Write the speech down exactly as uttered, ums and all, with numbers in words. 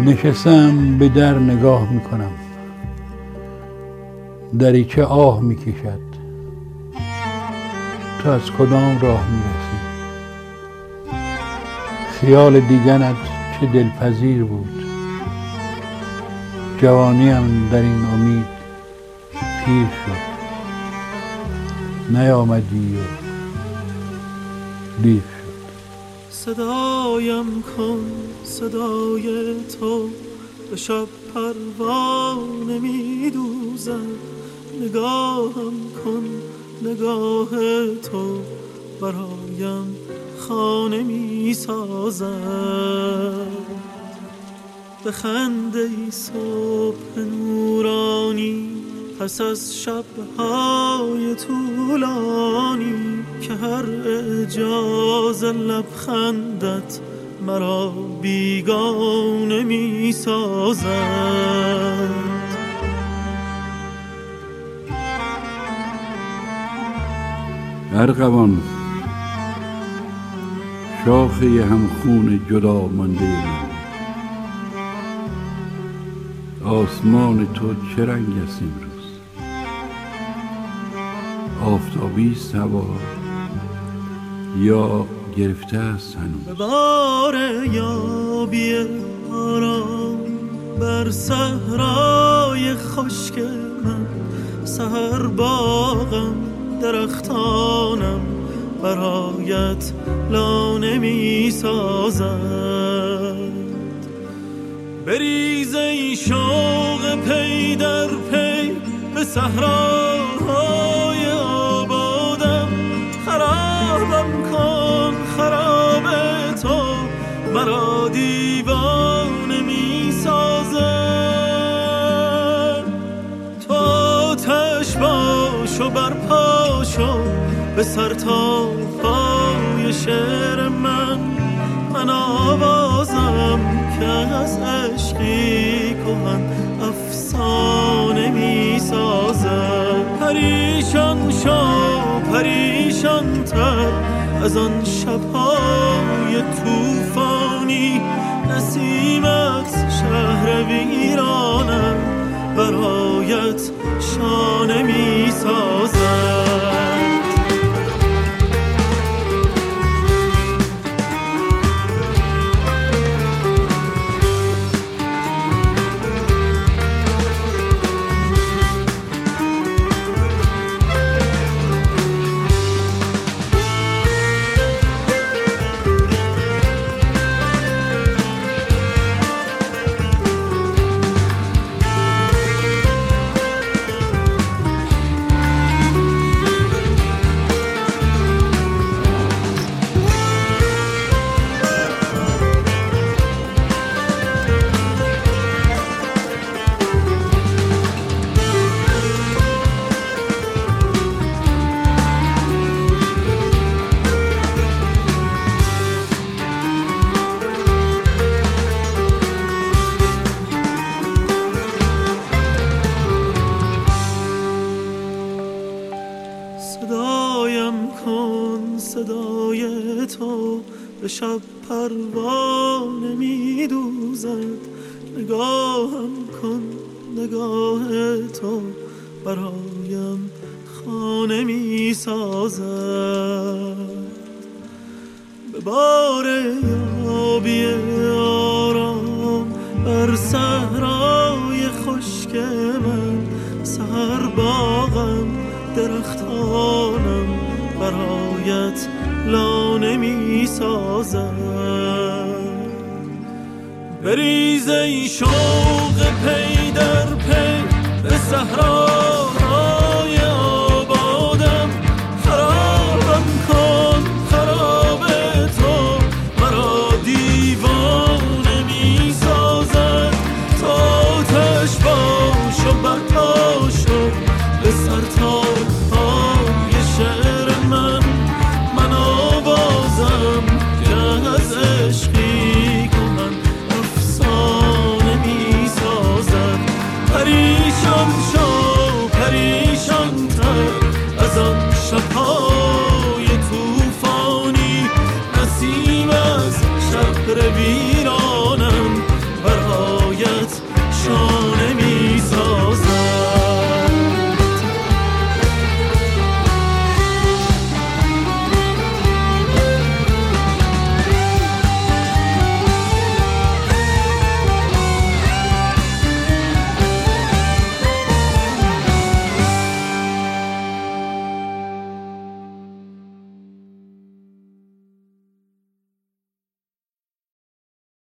نشستم به در نگاه میکنم، دریچه آه میکشد. تو از کدام راه میرسی؟ خیال دیدنت چه دلپذیر بود. جوانیم در این امید پیر شد، نیامدی و دیر شد. صدایم کن صدای تو به شب پروانه میدوزد. نگاهم کن نگاه تو برایم خانه میسازد. به خنده صبح نورانی پس از شب‌های طولانی که هر اعجاز لبخندت مرا بیگانه می‌سازد. ارغوان شاخه همخون جدا مانده من، آسمان تو چه رنگ است امروز؟ آفتابی است هوا یا گرفته است هنوز؟ به بار یابی آرام بر صحرای خشک من، سحر باغم درختانم برایت لانه می سازد. بریز ای شوق پی در پی به صحراهای آبادم، خرابم کن خراب تو مرا دیوانه می سازد. تو آتش باش و برپا شو به سر تا پای شعر من، من آوازم که از عشقی کهن افسانه می سازد. پریشان شو پریشان تر از آن شبهای توفانی، نسیمت شهر ویرانم برایت شانه می سازد. صدایم کن صدای تو به شب پروانه می دوزد. نگاهم کن نگاه تو برایم خانه می سازد. به بار یابی آرام بر صحرای خشک من، سحر باغم درختانم برایت لانه می سازد. بریز ای شوق پی در پی به صحراهای آبادم، خرابم کن خراب تو مرا دیوانه می سازد. تا آتش باش و برپا شو به سر تا